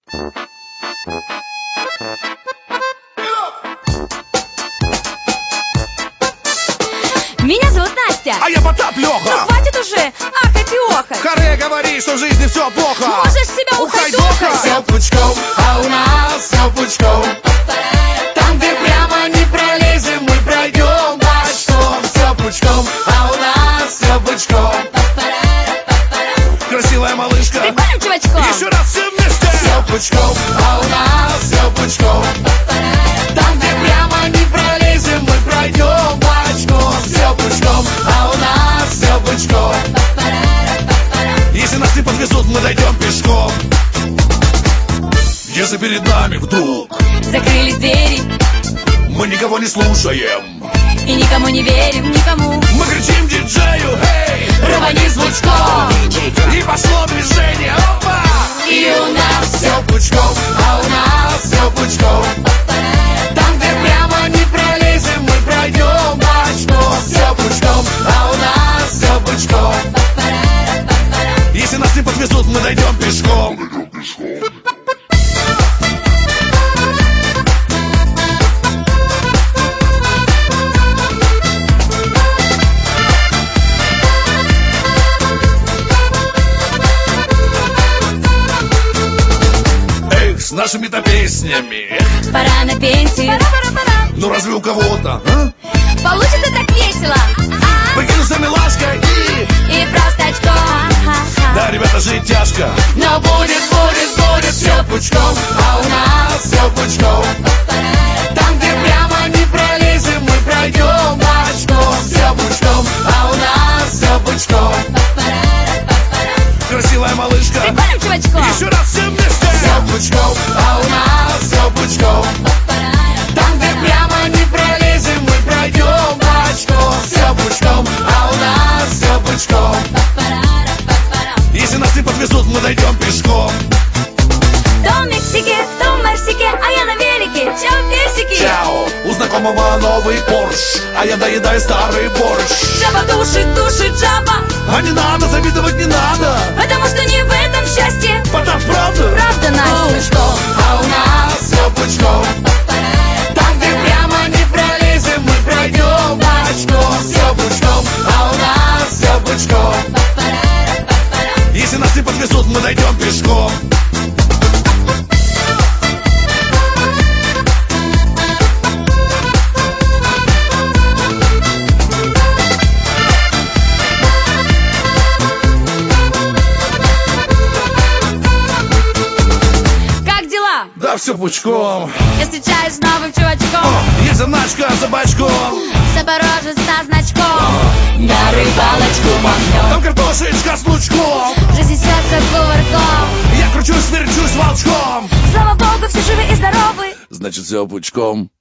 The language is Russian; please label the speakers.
Speaker 1: Меня зовут Настя.
Speaker 2: А я Потап Леха.
Speaker 1: Ну хватит уже ахать и охать.
Speaker 2: Харе говори, что в жизни все плохо.
Speaker 1: Можешь себя ухайдохать.
Speaker 3: Все пучком, а у нас все пучком. Там, где прямо не пролезем, мы пройдем бочком. Все пучком, а у нас все пучком.
Speaker 2: Красивая малышка.
Speaker 1: Прикольным чувачком.
Speaker 2: Еще раз все вместе.
Speaker 3: Все пучком, а у нас все пучком. Там, где прямо не пролезем, мы пройдем бочком. Все пучком, а у нас все пучком.
Speaker 2: Если нас не подвезут, мы дойдем пешком. Если перед нами вдруг
Speaker 1: Закрылись двери
Speaker 2: мы никого не слушаем,
Speaker 1: и никому не верим, никому.
Speaker 2: мы кричим диджею: эй,
Speaker 1: Рвани звучком.
Speaker 2: и пошло движение. Опа!
Speaker 3: И у нас все пучком, а у нас все пучком. Там, где прямо не пролезем, мы пройдем бочком. Все пучком, а у нас все пучком.
Speaker 2: Если нас не подвезут, мы дойдем пешком. Эх, с нашими-то песнями.
Speaker 1: Пора на пенсию.
Speaker 2: Ну разве у кого-то, а?
Speaker 1: Получится так весело.
Speaker 2: Покинуться милашкой
Speaker 1: И просто очко.
Speaker 2: да, ребята, жить тяжко.
Speaker 3: Но будет все пучком, а у нас все пучком. Там, где прямо не пролезем, мы пройдем бочком. Все пучком, а у нас все пучком.
Speaker 2: Красивая малышка.
Speaker 1: Прикольным чувачком.
Speaker 2: Еще раз все вместе.
Speaker 3: Все пучком, а у нас все пучком. Там, где прямо не пролезем, мы пройдем бочком. Все пучком, а у нас все пучком.
Speaker 2: Если нас не подвезут, мы дойдем пешком.
Speaker 1: То в Мексике, то в Марсике, а я на велике. Чао, персики.
Speaker 2: Чао, у знакомого новый Порш, а я доедаю старый борщ.
Speaker 1: Жаба душит жаба.
Speaker 2: А не надо, завидовать не надо.
Speaker 1: Потому что не в этом счастье.
Speaker 2: Потап, правда?
Speaker 1: Правда, Настя.
Speaker 3: Пучком, а у нас все пучком. Там, где прямо не пролезем, мы пройдем бочком. Все пучком, а у нас все пучком.
Speaker 2: Если нас не подвезут, мы дойдем пешком.
Speaker 1: Как дела?
Speaker 2: Да, все пучком.
Speaker 1: Я встречаюсь с новым чувачком.
Speaker 2: Есть заначка за бачком.
Speaker 1: Запорожец со значком.
Speaker 3: На рыбалочку махнем.
Speaker 2: Там картошечка с лучком.
Speaker 1: Жизнь несется кувырком.
Speaker 2: Я кручусь, верчусь волчком.
Speaker 1: Слава богу, все живы и здоровы.
Speaker 2: Значит, все пучком.